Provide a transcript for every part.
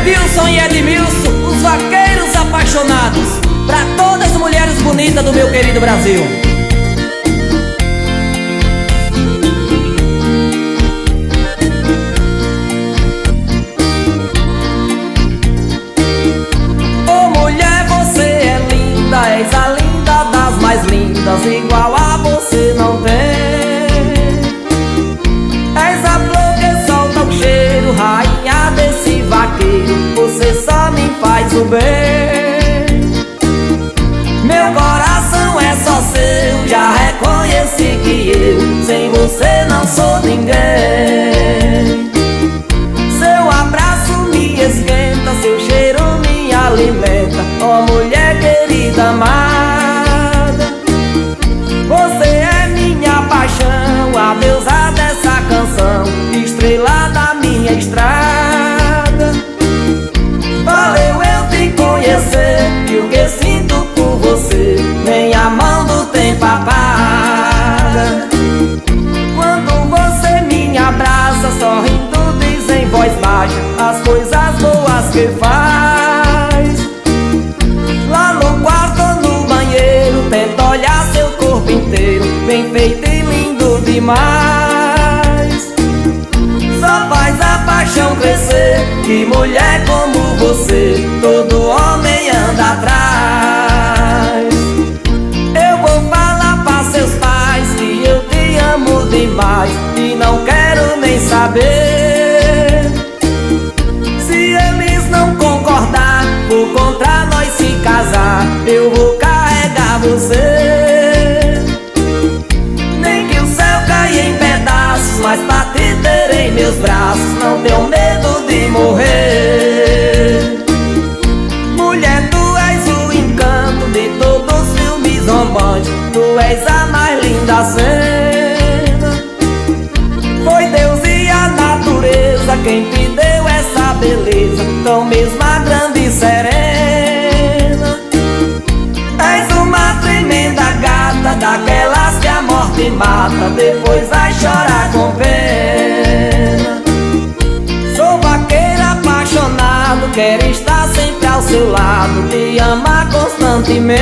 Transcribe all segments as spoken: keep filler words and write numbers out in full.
Edilson e Edmilson, os vaqueiros apaixonados, pra todas as mulheres bonitas do meu querido Brasil. Ô mulher, você é linda, és a linda das mais lindas, igual a você não tem. És a flor que solta o cheiro, rainha desse vaqueiro, você só me faz o bem. Meu coração é só seu, já reconheci que eu sem você não sou ninguém. Seu abraço me esquenta, seu cheiro me alimenta, ó mulher querida amada. Você é minha paixão, a deusa dessa canção, estrela da minha estrada. Valeu eu te conhecer, e o que sinto por você nem a mão do tempo apaga. Quando você me abraça, sorrindo diz em voz baixa as coisas boas que faz. Lá no quarto ou no banheiro, tenta olhar seu corpo inteiro, bem feito e lindo demais. Só faz a paixão crescer, que mulher como você todo homem anda atrás. Eu vou falar pra seus pais que eu te amo demais e não quero nem saber. Se eles não concordar, vou contra nós se casar, eu vou carregar você. Nem que o céu caia em pedaços, mas pra te ter em meus braços não tenho medo de morrer. Mulher, tu és o encanto de todos os filmes românticos, tu és a mais linda cena. Foi Deus e a natureza quem te deu essa beleza, tão mesma grande e serena. És uma tremenda gata, daquelas que a morte mata, depois vai chorar com pena. Sou vaqueiro apaixonado, quero estar sempre ao seu lado, te amar constantemente.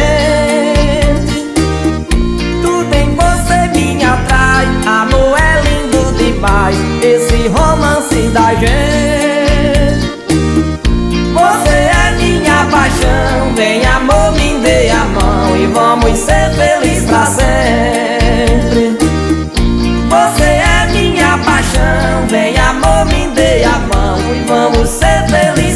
Tudo em você me atrai, amor é lindo demais, esse romance da gente. Você é minha paixão, vem amor, me dê a mão e vamos ser felizes pra sempre. Você é minha paixão, vem amor, me dê a mão e vamos ser felizes.